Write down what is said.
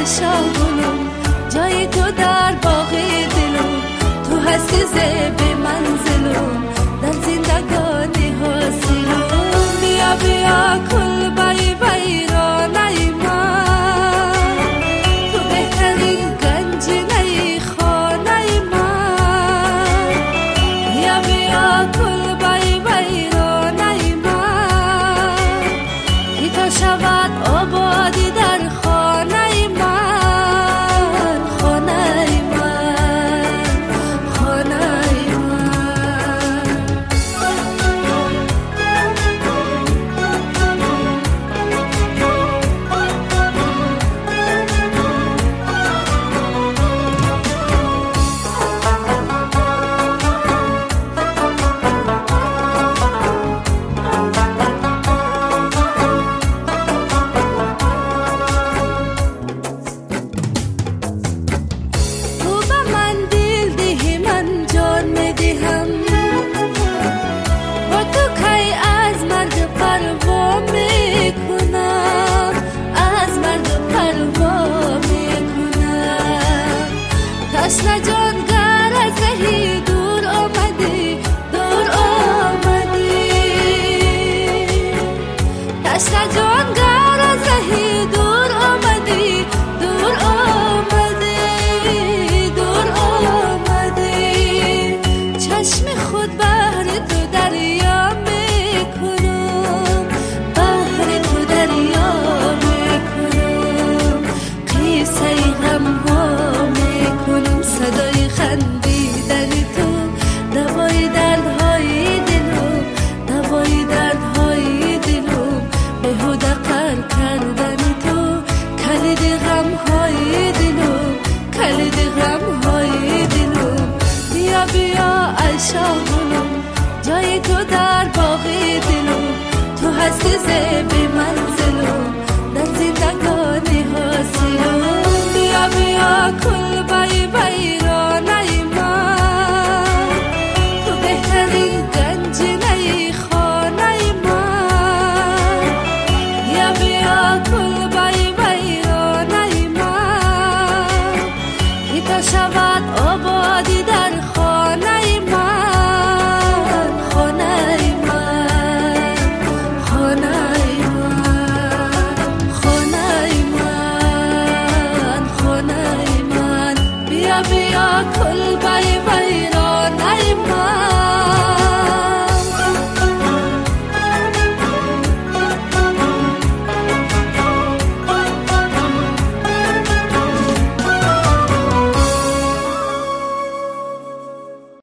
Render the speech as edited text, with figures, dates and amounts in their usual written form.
شاغلم جای تو در باغ دلم، تو هستی زیب منزلم در زندگانی حاصلم. بیا بیا کل بای بیرانه من، تو بهترین گنج نی خانه من. بیا بیا کل بای بیرانه من، که تا شود آبادی در خانه من، خانه من، خانه تشنه جانگر از رهی دور آمدی، دور آمدی. تشنه جانگر از رهی دور آمدی، دور آمدی، دور آمدی. چشم خود بهر تو دریا میکنم، بهر تو دریا میکنم. قصه غم ها صدای خندیدن تو، دوای دردهای دلم، دوای دردهای دلم. بهوده قهر کردن تو، کلید غمهای دلم، کلید غمهای دلم. بیا بیا ای شاغلم جای تو در باغ دلم، تو هستی زیب منزلم در زندگانی حاصلم. بیا بیا کل بای بیرانه من، تو بهترین گنج نی خانه من. بیا بیا کل بای بیرانه من، که تا شود آبادی در خانه من، خانه من، خانه من، خانه من، خانه من. بیا بیا کل